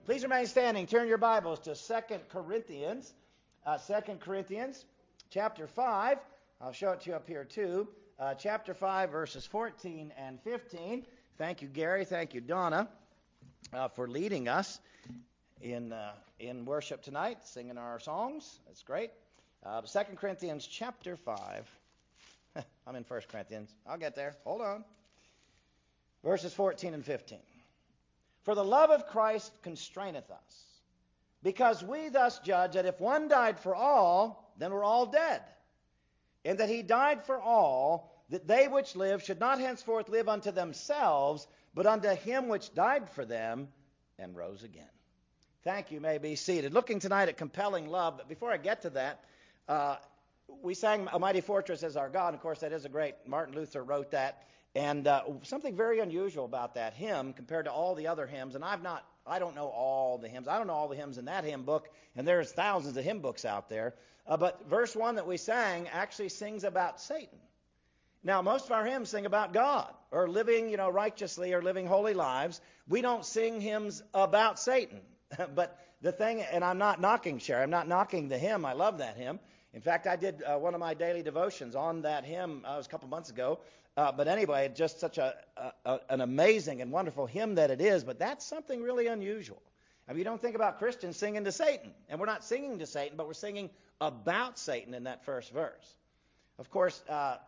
Please remain standing. Turn your Bibles to 2 Corinthians. 2 Corinthians chapter 5. I'll show it to you up here too. Chapter 5, verses 14 and 15. Thank you, Gary. Thank you, Donna, for leading us in worship tonight, singing our songs. That's great. 2 Corinthians chapter 5. I'm in 1 Corinthians. I'll get there. Hold on. Verses 14 and 15. For the love of Christ constraineth us, because we thus judge that if one died for all, then we're all dead. And that he died for all, that they which live should not henceforth live unto themselves, but unto him which died for them and rose again. Thank you. You may be seated. Looking tonight at compelling love, but before I get to that, we sang A Mighty Fortress Is Our God. Of course, that is a great, Martin Luther wrote that. And something very unusual about that hymn compared to all the other hymns, and I don't know all the hymns. I don't know all the hymns in that hymn book, and there's thousands of hymn books out there. But verse 1 that we sang actually sings about Satan. Now, most of our hymns sing about God, or living, righteously, or living holy lives. We don't sing hymns about Satan. But the thing, and I'm not knocking Sherry, I'm not knocking the hymn. I love that hymn. In fact, I did one of my daily devotions on that hymn it was a couple months ago. But anyway, just such an amazing and wonderful hymn that it is. But that's something really unusual. I mean, you don't think about Christians singing to Satan. And we're not singing to Satan, but we're singing about Satan in that first verse. Of course,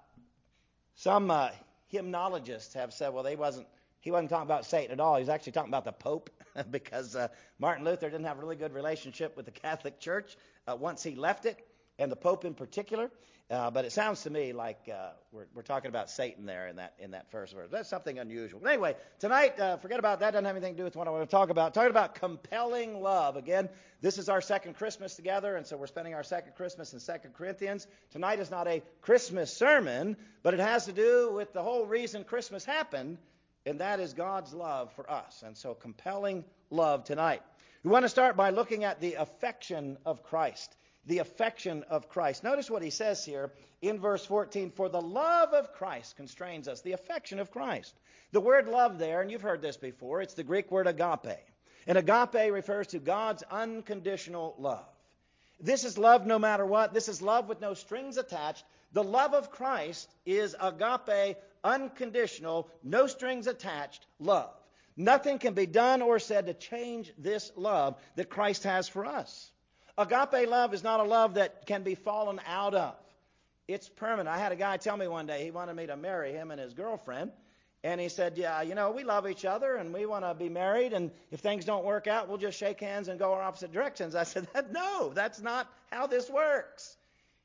some hymnologists have said, well, he wasn't talking about Satan at all. He was actually talking about the Pope because Martin Luther didn't have a really good relationship with the Catholic Church once he left it, and the Pope in particular. But it sounds to me like we're talking about Satan there in that first verse. That's something unusual. But anyway, tonight, forget about that. Doesn't have anything to do with what I want to talk about. Talking about compelling love. Again, this is our second Christmas together, and so we're spending our second Christmas in 2 Corinthians. Tonight is not a Christmas sermon, but it has to do with the whole reason Christmas happened, and that is God's love for us. And so compelling love tonight. We want to start by looking at the affection of Christ. The affection of Christ. Notice what he says here in verse 14. For the love of Christ constrains us. The affection of Christ. The word love there, and you've heard this before, it's the Greek word agape. And agape refers to God's unconditional love. This is love no matter what. This is love with no strings attached. The love of Christ is agape, unconditional, no strings attached love. Nothing can be done or said to change this love that Christ has for us. Agape love is not a love that can be fallen out of. It's permanent. I had a guy tell me one day he wanted me to marry him and his girlfriend. And he said, yeah, we love each other and we want to be married. And if things don't work out, we'll just shake hands and go our opposite directions. I said, no, that's not how this works.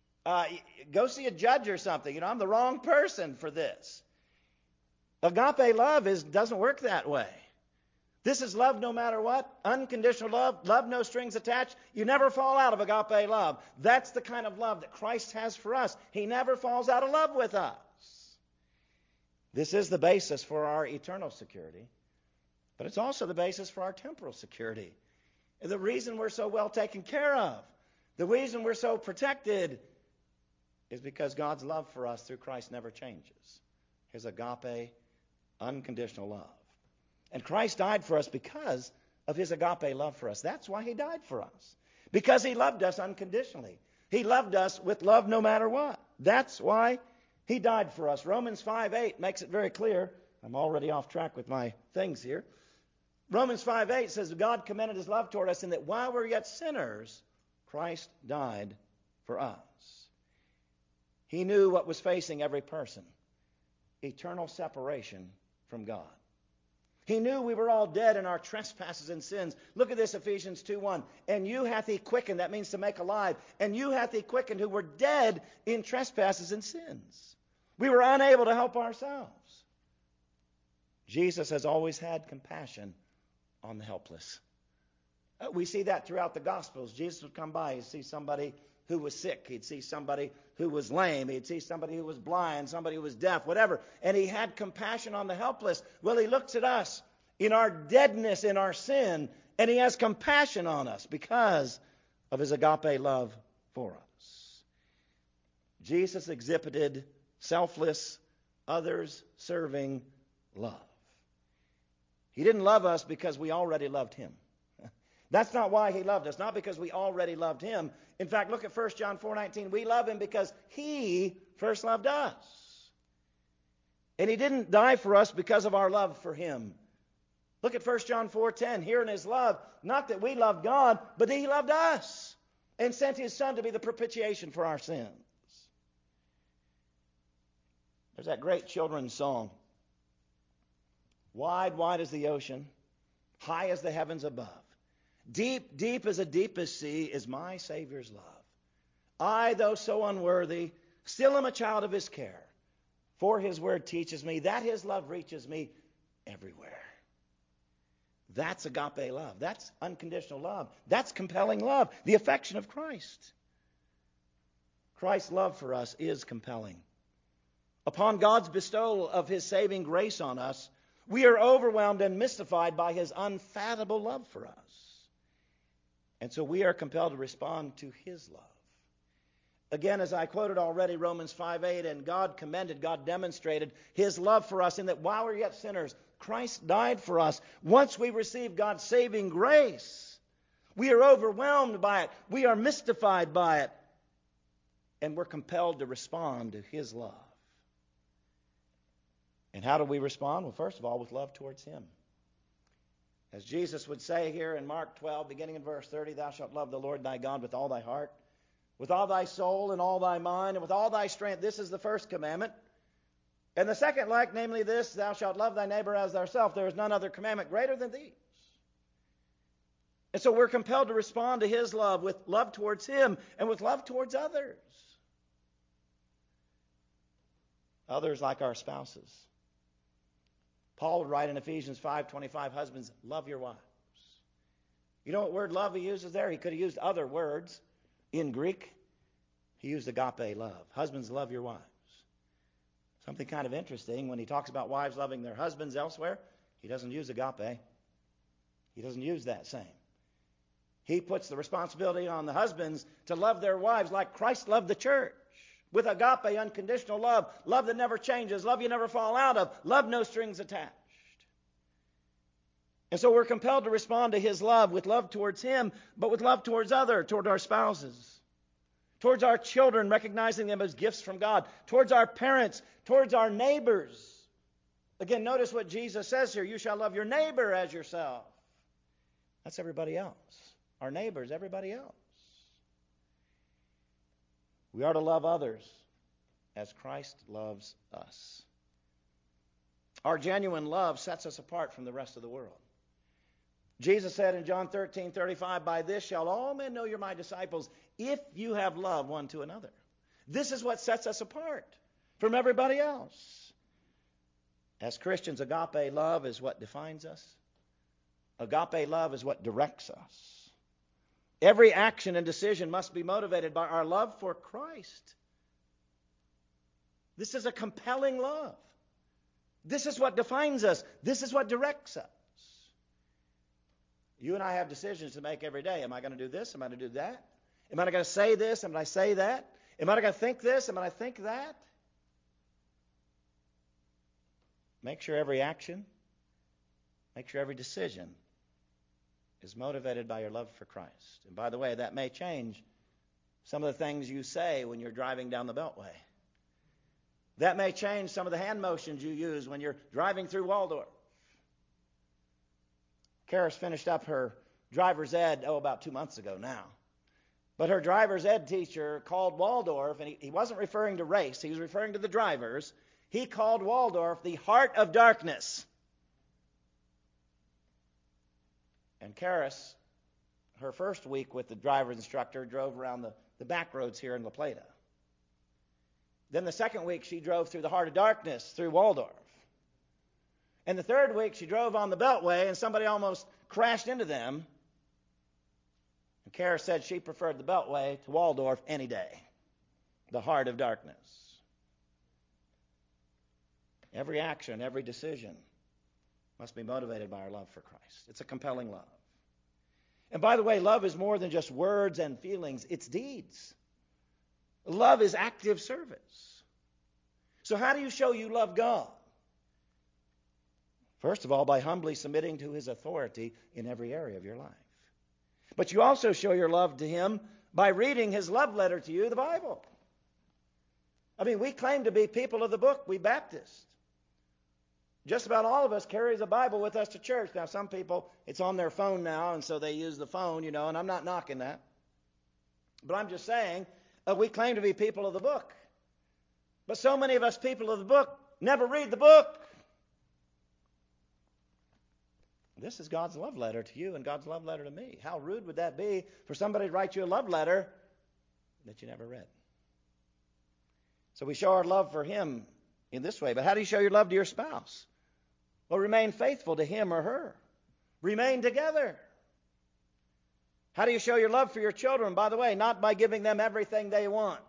Go see a judge or something. I'm the wrong person for this. Agape love doesn't work that way. This is love no matter what, unconditional love no strings attached. You never fall out of agape love. That's the kind of love that Christ has for us. He never falls out of love with us. This is the basis for our eternal security, but it's also the basis for our temporal security. The reason we're so well taken care of, the reason we're so protected is because God's love for us through Christ never changes. His agape, unconditional love. And Christ died for us because of his agape love for us. That's why he died for us. Because he loved us unconditionally. He loved us with love no matter what. That's why he died for us. Romans 5:8 makes it very clear. I'm already off track with my things here. Romans 5:8 says, God commended his love toward us in that while we're yet sinners, Christ died for us. He knew what was facing every person. Eternal separation from God. He knew we were all dead in our trespasses and sins. Look at this, Ephesians 2:1. And you hath he quickened, that means to make alive. And you hath he quickened who were dead in trespasses and sins. We were unable to help ourselves. Jesus has always had compassion on the helpless. We see that throughout the Gospels. Jesus would come by, he'd see somebody who was sick. He'd see somebody who was lame. He'd see somebody who was blind, somebody who was deaf, whatever. And he had compassion on the helpless. Well, he looks at us in our deadness, in our sin, and he has compassion on us because of his agape love for us. Jesus exhibited selfless, others-serving love. He didn't love us because we already loved him. That's not why he loved us, not because we already loved him. In fact, look at 1 John 4:19. We love him because he first loved us. And he didn't die for us because of our love for him. Look at 1 John 4:10. Here in his love, not that we loved God, but that he loved us and sent his Son to be the propitiation for our sins. There's that great children's song. Wide, wide as the ocean, high as the heavens above. Deep, deep as the deepest sea is my Savior's love. I, though so unworthy, still am a child of his care. For his word teaches me that his love reaches me everywhere. That's agape love. That's unconditional love. That's compelling love. The affection of Christ. Christ's love for us is compelling. Upon God's bestowal of his saving grace on us, we are overwhelmed and mystified by his unfathomable love for us. And so we are compelled to respond to his love. Again, as I quoted already, Romans 5:8, and God demonstrated his love for us in that while we were yet sinners, Christ died for us. Once we receive God's saving grace, we are overwhelmed by it. We are mystified by it. And we're compelled to respond to his love. And how do we respond? Well, first of all, with love towards him. As Jesus would say here in Mark 12, beginning in verse 30, thou shalt love the Lord thy God with all thy heart, with all thy soul and all thy mind, and with all thy strength. This is the first commandment. And the second like, namely this, thou shalt love thy neighbor as thyself. There is none other commandment greater than these. And so we're compelled to respond to his love with love towards him and with love towards others. Others like our spouses. Paul would write in Ephesians 5:25, husbands, love your wives. You know what word love he uses there? He could have used other words in Greek. He used agape love. Husbands, love your wives. Something kind of interesting, when he talks about wives loving their husbands elsewhere, he doesn't use agape. He doesn't use that same. He puts the responsibility on the husbands to love their wives like Christ loved the church. With agape, unconditional love. Love that never changes. Love you never fall out of. Love no strings attached. And so we're compelled to respond to his love with love towards him, but with love towards toward our spouses. Towards our children, recognizing them as gifts from God. Towards our parents. Towards our neighbors. Again, notice what Jesus says here. You shall love your neighbor as yourself. That's everybody else. Our neighbors, everybody else. We are to love others as Christ loves us. Our genuine love sets us apart from the rest of the world. Jesus said in John 13:35, by this shall all men know you're my disciples, if you have love one to another. This is what sets us apart from everybody else. As Christians, agape love is what defines us. Agape love is what directs us. Every action and decision must be motivated by our love for Christ. This is a compelling love. This is what defines us. This is what directs us. You and I have decisions to make every day. Am I going to do this? Am I going to do that? Am I going to say this? Am I going to say that? Am I going to think this? Am I going to think that? Make sure every action, make sure every decision is motivated by your love for Christ. And by the way, that may change some of the things you say when you're driving down the Beltway. That may change some of the hand motions you use when you're driving through Waldorf. Karis finished up her driver's ed, about 2 months ago now. But her driver's ed teacher called Waldorf, and he wasn't referring to race, he was referring to the drivers. He called Waldorf the heart of darkness. And Karis, her first week with the driver's instructor, drove around the back roads here in La Plata. Then the second week, she drove through the heart of darkness, through Waldorf. And the third week, she drove on the Beltway, and somebody almost crashed into them. And Karis said she preferred the Beltway to Waldorf any day. The heart of darkness. Every action, every decision must be motivated by our love for Christ. It's a compelling love. And by the way, love is more than just words and feelings. It's deeds. Love is active service. So how do you show you love God? First of all, by humbly submitting to his authority in every area of your life. But you also show your love to him by reading his love letter to you, the Bible. I mean, we claim to be people of the book, we Baptists. Just about all of us carries a Bible with us to church. Now, some people, it's on their phone now, and so they use the phone, and I'm not knocking that. But I'm just saying, we claim to be people of the book. But so many of us people of the book never read the book. This is God's love letter to you and God's love letter to me. How rude would that be for somebody to write you a love letter that you never read? So we show our love for him in this way. But how do you show your love to your spouse? Well, remain faithful to him or her. Remain together. How do you show your love for your children? By the way, not by giving them everything they want.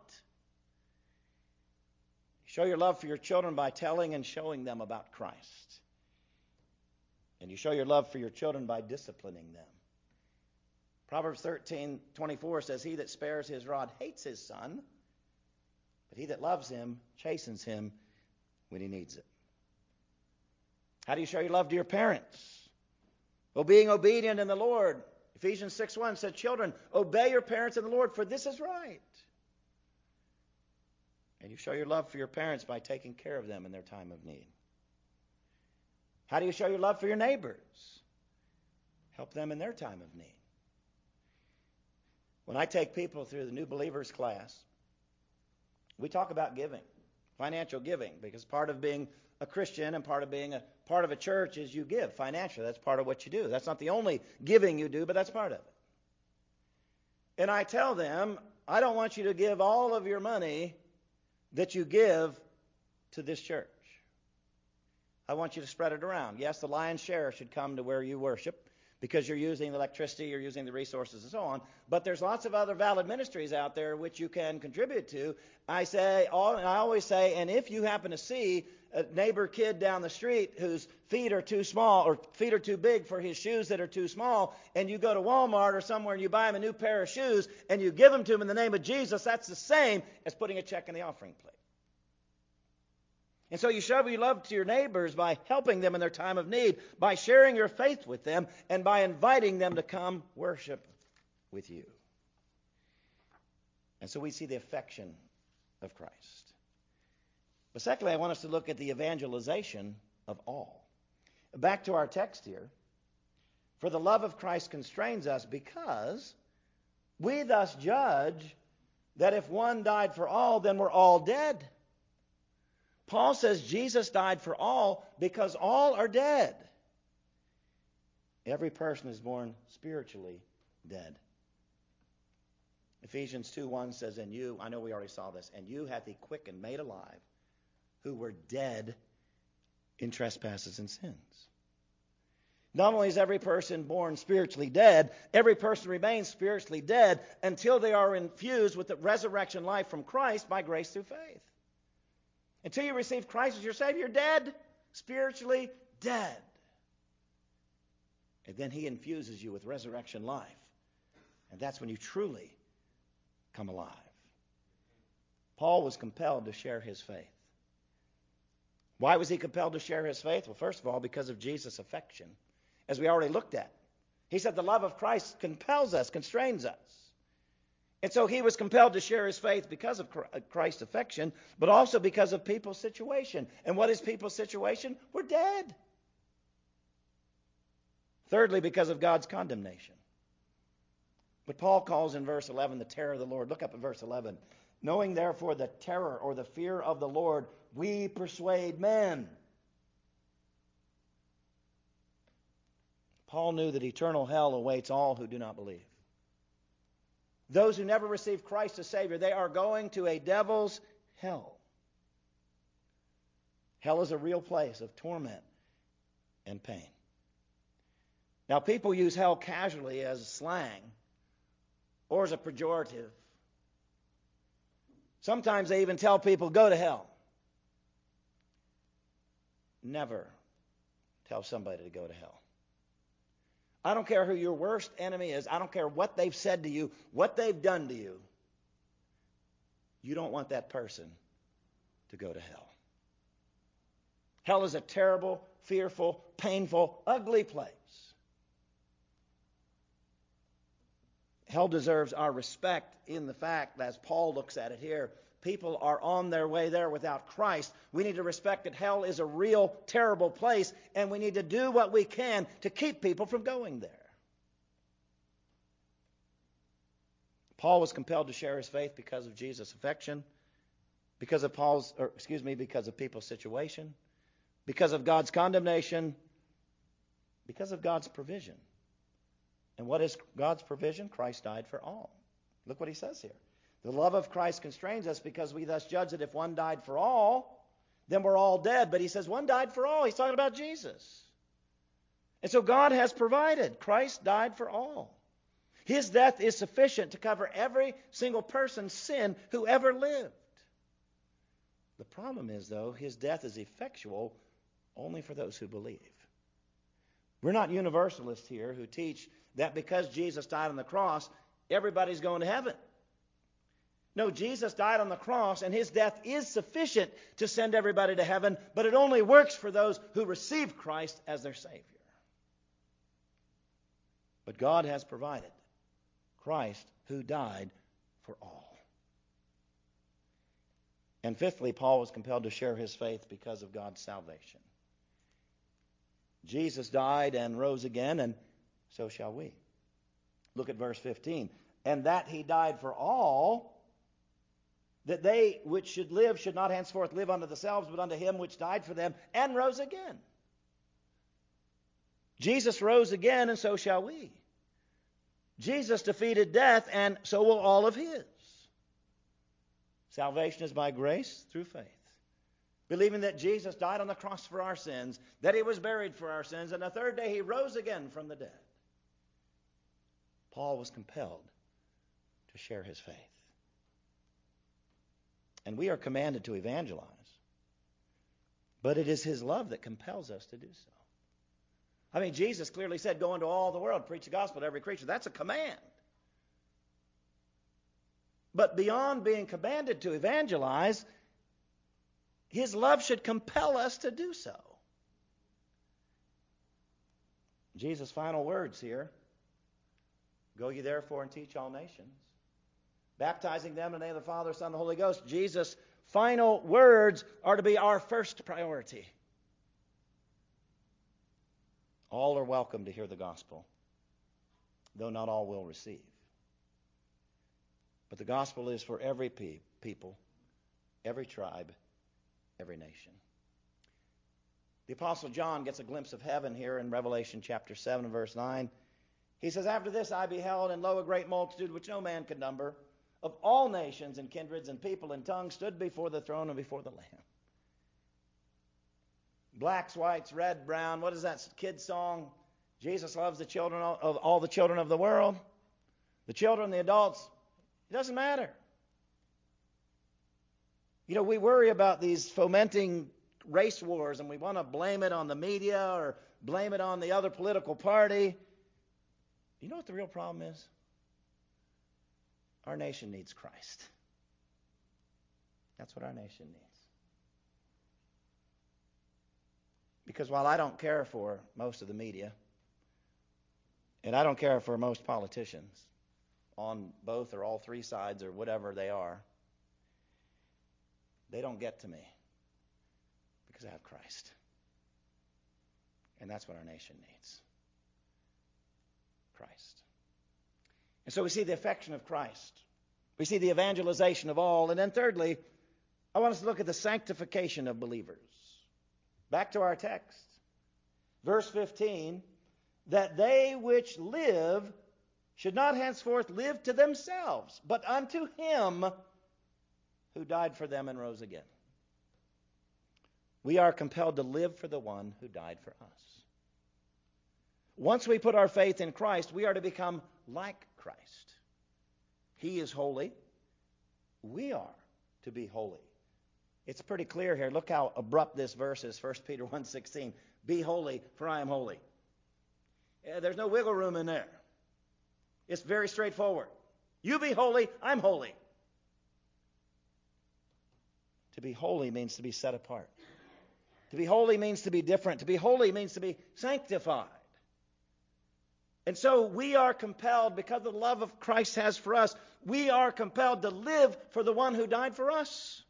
Show your love for your children by telling and showing them about Christ. And you show your love for your children by disciplining them. Proverbs 13:24 says, "He that spares his rod hates his son, but he that loves him chastens him when he needs it." How do you show your love to your parents? Well, being obedient in the Lord. Ephesians 6:1 said, "Children, obey your parents in the Lord, for this is right." And you show your love for your parents by taking care of them in their time of need. How do you show your love for your neighbors? Help them in their time of need. When I take people through the New Believers class, we talk about giving, financial giving, because part of being a Christian and part of being a part of a church is you give financially. That's part of what you do. That's not the only giving you do, but that's part of it. And I tell them, I don't want you to give all of your money that you give to this church. I want you to spread it around. Yes, the lion's share should come to where you worship because you're using the electricity, you're using the resources and so on. But there's lots of other valid ministries out there which you can contribute to. I always say, and if you happen to see a neighbor kid down the street whose feet are too small or feet are too big for his shoes that are too small, and you go to Walmart or somewhere and you buy him a new pair of shoes and you give them to him in the name of Jesus, that's the same as putting a check in the offering plate. And so you show your love to your neighbors by helping them in their time of need, by sharing your faith with them, and by inviting them to come worship with you. And so we see the affection of Christ. But secondly, I want us to look at the evangelization of all. Back to our text here. For the love of Christ constrains us because we thus judge that if one died for all, then we're all dead. Paul says Jesus died for all because all are dead. Every person is born spiritually dead. Ephesians 2:1 says, "And you," I know we already saw this, "and you hath he quickened, made alive, who were dead in trespasses and sins." Not only is every person born spiritually dead, every person remains spiritually dead until they are infused with the resurrection life from Christ by grace through faith. Until you receive Christ as your Savior, you're dead, spiritually dead. And then he infuses you with resurrection life. And that's when you truly come alive. Paul was compelled to share his faith. Why was he compelled to share his faith? Well, first of all, because of Jesus' affection, as we already looked at. He said the love of Christ compels us, constrains us. And so he was compelled to share his faith because of Christ's affection, but also because of people's situation. And what is people's situation? We're dead. Thirdly, because of God's condemnation. But Paul calls in verse 11 the terror of the Lord. Look up at verse 11. "Knowing therefore the terror or the fear of the Lord, we persuade men." Paul knew that eternal hell awaits all who do not believe. Those who never receive Christ as Savior, they are going to a devil's hell. Hell is a real place of torment and pain. Now, people use hell casually as slang or as a pejorative. Sometimes they even tell people, go to hell. Never tell somebody to go to hell. I don't care who your worst enemy is. I don't care what they've said to you, what they've done to you. You don't want that person to go to hell. Hell is a terrible, fearful, painful, ugly place. Hell deserves our respect in the fact, as Paul looks at it here, people are on their way there without Christ. We need to respect that hell is a real, terrible place, and we need to do what we can to keep people from going there. Paul was compelled to share his faith because of Jesus' affection, because of people's situation, because of God's condemnation, because of God's provision. And what is God's provision? Christ died for all. Look what he says here. The love of Christ constrains us because we thus judge that if one died for all, then we're all dead. But he says one died for all. He's talking about Jesus. And so God has provided. Christ died for all. His death is sufficient to cover every single person's sin who ever lived. The problem is, though, his death is effectual only for those who believe. We're not universalists here who teach that because Jesus died on the cross, everybody's going to heaven. No, Jesus died on the cross, and his death is sufficient to send everybody to heaven, but it only works for those who receive Christ as their Savior. But God has provided Christ who died for all. And fifthly, Paul was compelled to share his faith because of God's salvation. Jesus died and rose again, and so shall we. Look at verse 15. And that he died for all, that they which should live should not henceforth live unto themselves, but unto him which died for them and rose again. Jesus rose again, and so shall we. Jesus defeated death, and so will all of his. Salvation is by grace through faith. Believing that Jesus died on the cross for our sins, that he was buried for our sins, and the third day he rose again from the dead. Paul was compelled to share his faith. And we are commanded to evangelize. But it is his love that compels us to do so. I mean, Jesus clearly said, go into all the world, preach the gospel to every creature. That's a command. But beyond being commanded to evangelize, his love should compel us to do so. Jesus' final words here. Go ye therefore and teach all nations, baptizing them in the name of the Father, Son, and the Holy Ghost. Jesus' final words are to be our first priority. All are welcome to hear the gospel, though not all will receive. But the gospel is for every people, every tribe, every nation. The Apostle John gets a glimpse of heaven here in Revelation chapter 7 and verse 9. He says, after this I beheld, and lo, a great multitude which no man could number, of all nations and kindreds and people and tongues, stood before the throne and before the Lamb. Blacks, whites, red, brown. What is that kid song? Jesus loves the children of all the children of the world. The children, the adults. It doesn't matter. You know, we worry about these fomenting race wars, and we want to blame it on the media or blame it on the other political party. You know what the real problem is? Our nation needs Christ. That's what our nation needs. Because while I don't care for most of the media, and I don't care for most politicians on both or all three sides or whatever they are, they don't get to me because I have Christ. And that's what our nation needs. Christ. And so we see the affection of Christ. We see the evangelization of all. And then thirdly, I want us to look at the sanctification of believers. Back to our text. Verse 15, that they which live should not henceforth live to themselves, but unto him who died for them and rose again. We are compelled to live for the one who died for us. Once we put our faith in Christ, we are to become like Christ. He is holy. We are to be holy. It's pretty clear here. Look how abrupt this verse is, 1 Peter 1:16. Be holy, for I am holy. There's no wiggle room in there. It's very straightforward. You be holy, I'm holy. To be holy means to be set apart. To be holy means to be different. To be holy means to be sanctified. And so we are compelled, because of the love of Christ has for us, we are compelled to live for the one who died for us.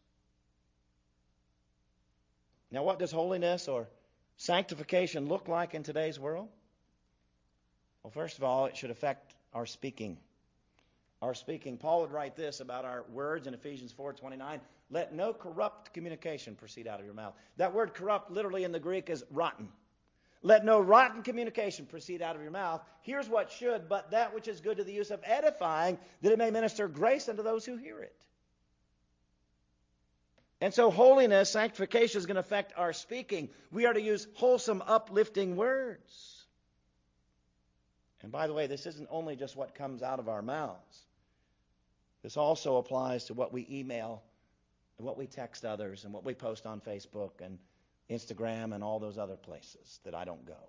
Now, what does holiness or sanctification look like in today's world? Well, first of all, it should affect our speaking. Our speaking. Paul would write this about our words in Ephesians 4:29. Let no corrupt communication proceed out of your mouth. That word corrupt literally in the Greek is rotten. Let no rotten communication proceed out of your mouth. Here's what should, but that which is good to the use of edifying, that it may minister grace unto those who hear it. And so holiness, sanctification is going to affect our speaking. We are to use wholesome, uplifting words. And by the way, this isn't only just what comes out of our mouths. This also applies to what we email and what we text others and what we post on Facebook and Instagram and all those other places that I don't go.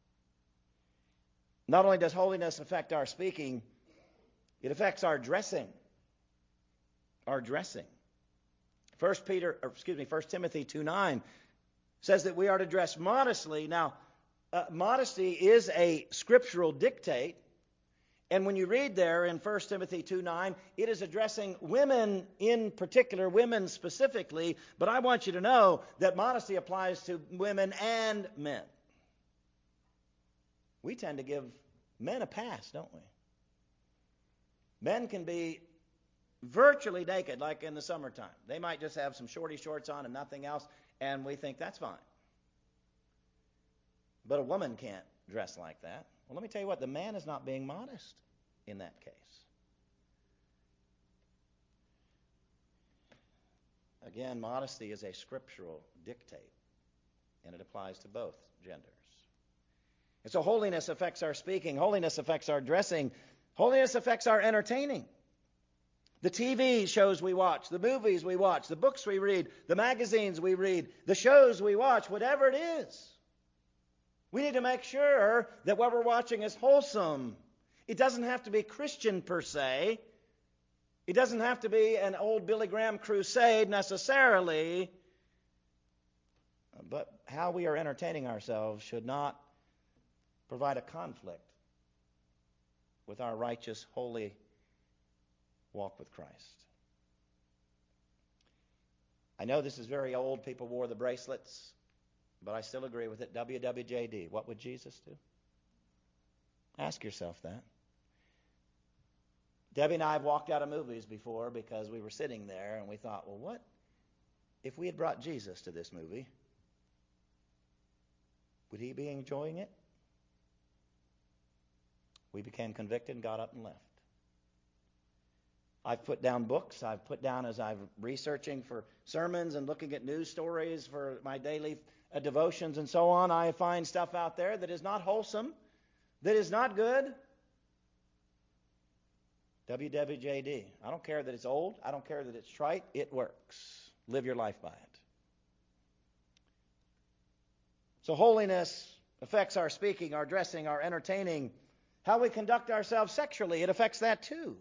Not only does holiness affect our speaking, it affects our dressing. Our dressing. 1 Timothy 2:9 says that we are to dress modestly. Now, modesty is a scriptural dictate. And when you read there in 1 Timothy 2:9, it is addressing women in particular, women specifically. But I want you to know that modesty applies to women and men. We tend to give men a pass, don't we? Men can be virtually naked, like in the summertime. They might just have some shorty shorts on and nothing else, and we think that's fine. But a woman can't dress like that. Well, let me tell you what, the man is not being modest in that case. Again, modesty is a scriptural dictate, and it applies to both genders. And so holiness affects our speaking. Holiness affects our dressing. Holiness affects our entertaining. The TV shows we watch, the movies we watch, the books we read, the magazines we read, the shows we watch, whatever it is. We need to make sure that what we're watching is wholesome. It doesn't have to be Christian per se. It doesn't have to be an old Billy Graham crusade necessarily. But how we are entertaining ourselves should not provide a conflict with our righteous, holy walk with Christ. I know this is very old. People wore the bracelets. But I still agree with it. WWJD. What would Jesus do? Ask yourself that. Debbie and I have walked out of movies before because we were sitting there and we thought, well, what if we had brought Jesus to this movie? Would he be enjoying it? We became convicted and got up and left. I've put down books. I've put down as I'm researching for sermons and looking at news stories for my daily devotions and so on. I find stuff out there that is not wholesome, that is not good. WWJD. I don't care that it's old. I don't care that it's trite. It works. Live your life by it. So holiness affects our speaking, our dressing, our entertaining, how we conduct ourselves sexually. It affects that too.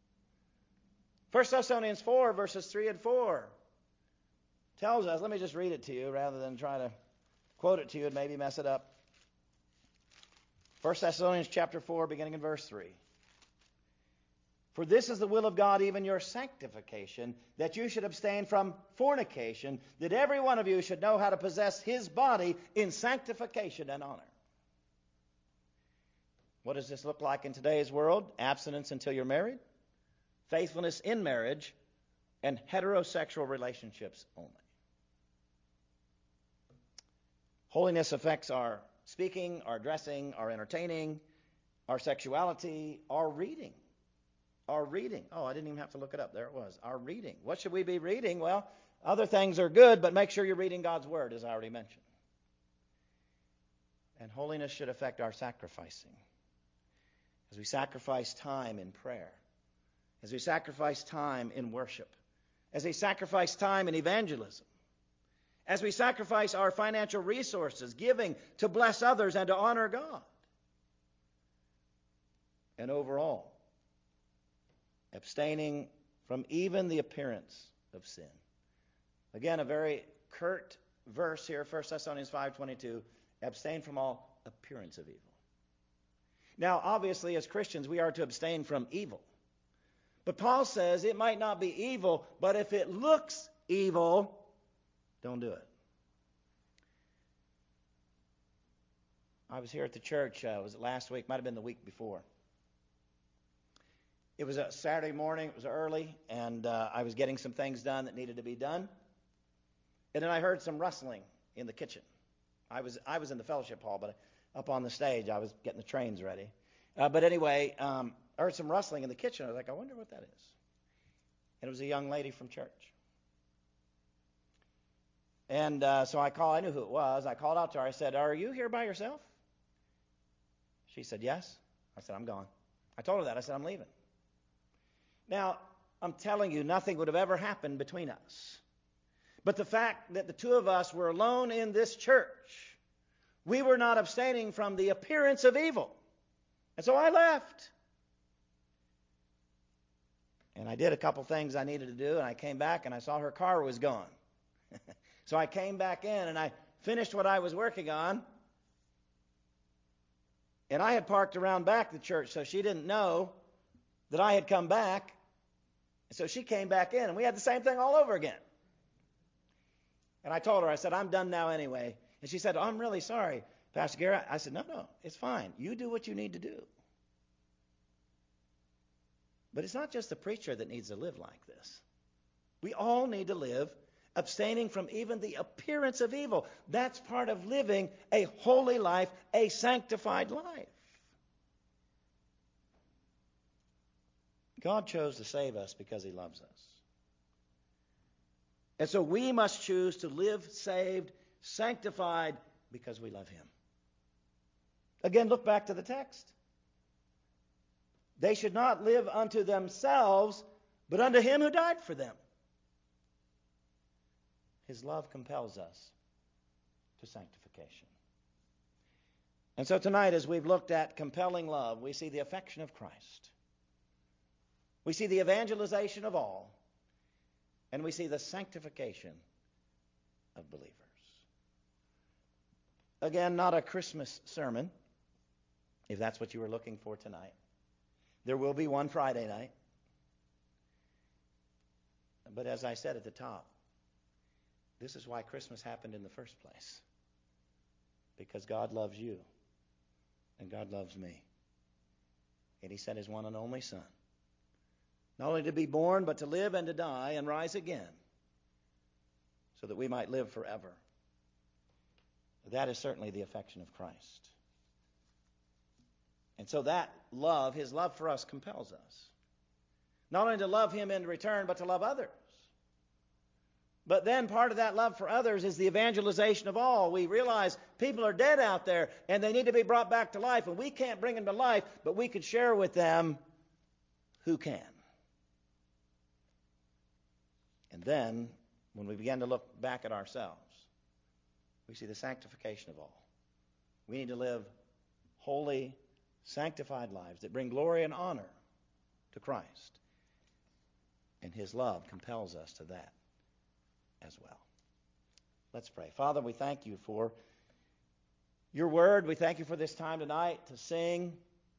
1 Thessalonians 4, verses 3 and 4 tells us, let me just read it to you rather than try to quote it to you and maybe mess it up. 1 Thessalonians chapter 4, beginning in verse 3. For this is the will of God, even your sanctification, that you should abstain from fornication, that every one of you should know how to possess his body in sanctification and honor. What does this look like in today's world? Abstinence until you're married, faithfulness in marriage, and heterosexual relationships only. Holiness affects our speaking, our dressing, our entertaining, our sexuality, our reading. Our reading. Oh, I didn't even have to look it up. There it was. Our reading. What should we be reading? Well, other things are good, but make sure you're reading God's Word, as I already mentioned. And holiness should affect our sacrificing. As we sacrifice time in prayer, as we sacrifice time in worship, as we sacrifice time in evangelism, as we sacrifice our financial resources, giving to bless others and to honor God. And overall, abstaining from even the appearance of sin. Again, a very curt verse here, 1 Thessalonians 5:22, abstain from all appearance of evil. Now, obviously, as Christians, we are to abstain from evil. But Paul says it might not be evil, but if it looks evil, don't do it. I was here at the church, was it last week? Might have been the week before. It was a Saturday morning, it was early, and I was getting some things done that needed to be done. And then I heard some rustling in the kitchen. I was in the fellowship hall, but up on the stage, I was getting the trains ready. But anyway, I heard some rustling in the kitchen. I was like, I wonder what that is. And it was a young lady from church. And so I knew who it was. I called out to her. I said, are you here by yourself? She said, yes. I said, I'm gone. I told her that. I said, I'm leaving. Now, I'm telling you, nothing would have ever happened between us. But the fact that the two of us were alone in this church, we were not abstaining from the appearance of evil. And so I left. And I did a couple things I needed to do, and I came back and I saw her car was gone. So I came back in and I finished what I was working on. And I had parked around back the church, so she didn't know that I had come back. So she came back in, and we had the same thing all over again. And I told her, I said, I'm done now anyway. And she said, oh, I'm really sorry, Pastor Gary. I said, no, it's fine. You do what you need to do. But it's not just the preacher that needs to live like this. We all need to live abstaining from even the appearance of evil. That's part of living a holy life, a sanctified life. God chose to save us because he loves us. And so we must choose to live saved, sanctified, because we love him. Again, look back to the text. They should not live unto themselves, but unto him who died for them. His love compels us to sanctification. And so tonight, as we've looked at compelling love, we see the affection of Christ. We see the evangelization of all. And we see the sanctification of believers. Again, not a Christmas sermon, if that's what you were looking for tonight. There will be one Friday night. But as I said at the top, this is why Christmas happened in the first place. Because God loves you. And God loves me. And he sent his one and only Son. Not only to be born, but to live and to die and rise again. So that we might live forever. That is certainly the affection of Christ. And so that love, his love for us, compels us. Not only to love him in return, but to love others. But then part of that love for others is the evangelization of all. We realize people are dead out there and they need to be brought back to life. And we can't bring them to life, but we could share with them who can. And then, when we begin to look back at ourselves, we see the sanctification of all. We need to live holy, sanctified lives that bring glory and honor to Christ. And his love compels us to that as well. Let's pray. Father, we thank you for your word. We thank you for this time tonight to sing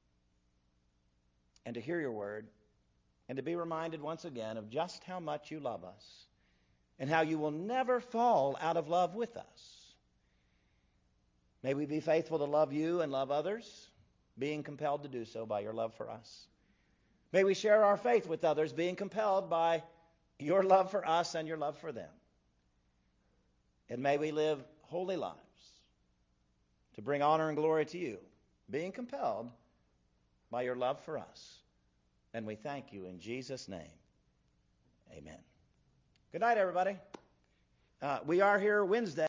and to hear your word and to be reminded once again of just how much you love us and how you will never fall out of love with us. May we be faithful to love you and love others, being compelled to do so by your love for us. May we share our faith with others, being compelled by your love for us and your love for them. And may we live holy lives to bring honor and glory to you, being compelled by your love for us. And we thank you in Jesus' name. Amen. Good night, everybody. We are here Wednesday.